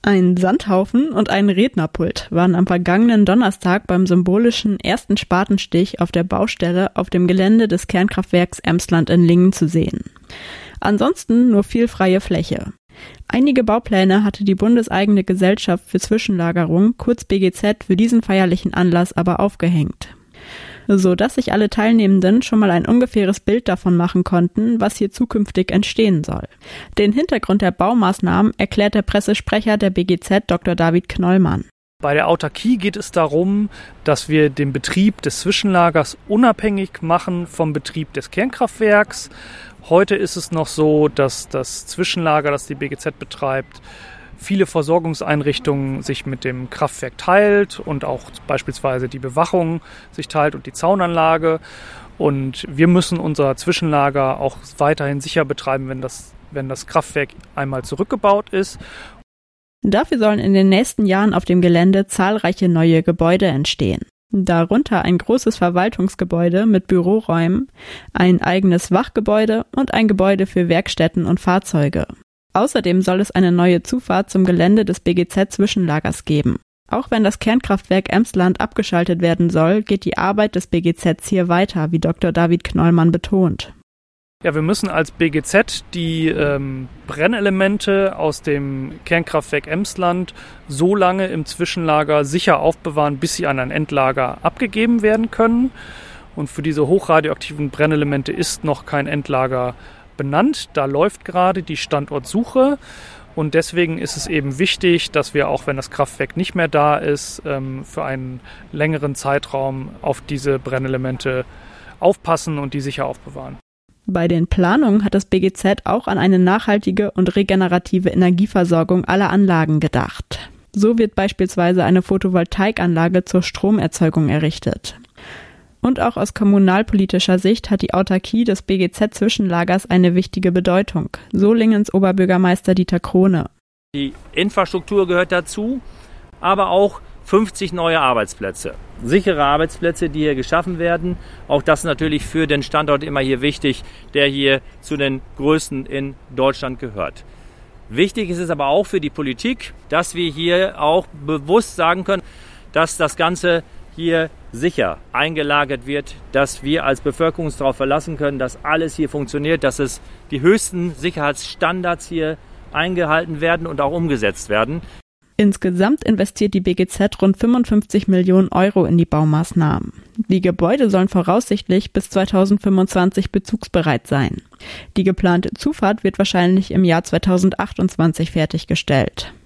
Ein Sandhaufen und ein Rednerpult waren am vergangenen Donnerstag beim symbolischen ersten Spatenstich auf der Baustelle auf dem Gelände des Kernkraftwerks Emsland in Lingen zu sehen. Ansonsten nur viel freie Fläche. Einige Baupläne hatte die bundeseigene Gesellschaft für Zwischenlagerung, kurz BGZ, für diesen feierlichen Anlass aber aufgehängt, so dass sich alle Teilnehmenden schon mal ein ungefähres Bild davon machen konnten, was hier zukünftig entstehen soll. Den Hintergrund der Baumaßnahmen erklärt der Pressesprecher der BGZ Dr. David Knollmann. Bei der Autarkie geht es darum, dass wir den Betrieb des Zwischenlagers unabhängig machen vom Betrieb des Kernkraftwerks. Heute ist es noch so, dass das Zwischenlager, das die BGZ betreibt, viele Versorgungseinrichtungen sich mit dem Kraftwerk teilt und auch beispielsweise die Bewachung sich teilt und die Zaunanlage. Und wir müssen unser Zwischenlager auch weiterhin sicher betreiben, wenn das Kraftwerk einmal zurückgebaut ist. Dafür sollen in den nächsten Jahren auf dem Gelände zahlreiche neue Gebäude entstehen. Darunter ein großes Verwaltungsgebäude mit Büroräumen, ein eigenes Wachgebäude und ein Gebäude für Werkstätten und Fahrzeuge. Außerdem soll es eine neue Zufahrt zum Gelände des BGZ-Zwischenlagers geben. Auch wenn das Kernkraftwerk Emsland abgeschaltet werden soll, geht die Arbeit des BGZs hier weiter, wie Dr. David Knollmann betont. Ja, wir müssen als BGZ die Brennelemente aus dem Kernkraftwerk Emsland so lange im Zwischenlager sicher aufbewahren, bis sie an ein Endlager abgegeben werden können. Und für diese hochradioaktiven Brennelemente ist noch kein Endlager benannt. Da läuft gerade die Standortsuche. Und deswegen ist es eben wichtig, dass wir, auch wenn das Kraftwerk nicht mehr da ist, für einen längeren Zeitraum auf diese Brennelemente aufpassen und die sicher aufbewahren. Bei den Planungen hat das BGZ auch an eine nachhaltige und regenerative Energieversorgung aller Anlagen gedacht. So wird beispielsweise eine Photovoltaikanlage zur Stromerzeugung errichtet. Und auch aus kommunalpolitischer Sicht hat die Autarkie des BGZ-Zwischenlagers eine wichtige Bedeutung. So Lingens Oberbürgermeister Dieter Krohne. Die Infrastruktur gehört dazu, aber auch 50 neue Arbeitsplätze. Sichere Arbeitsplätze, die hier geschaffen werden. Auch das natürlich für den Standort immer hier wichtig, der hier zu den größten in Deutschland gehört. Wichtig ist es aber auch für die Politik, dass wir hier auch bewusst sagen können, dass das Ganze hier sicher eingelagert wird, dass wir als Bevölkerung uns darauf verlassen können, dass alles hier funktioniert, dass es die höchsten Sicherheitsstandards hier eingehalten werden und auch umgesetzt werden. Insgesamt investiert die BGZ rund 55 Millionen Euro in die Baumaßnahmen. Die Gebäude sollen voraussichtlich bis 2025 bezugsbereit sein. Die geplante Zufahrt wird wahrscheinlich im Jahr 2028 fertiggestellt.